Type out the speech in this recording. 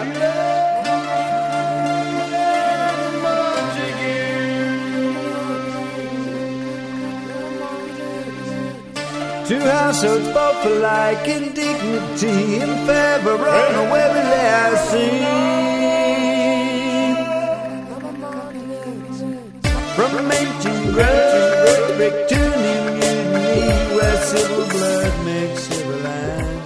Two households both alike in dignity, in favor of no every last scene. From ancient grudge, brick to new mutiny, where civil blood makes civil land.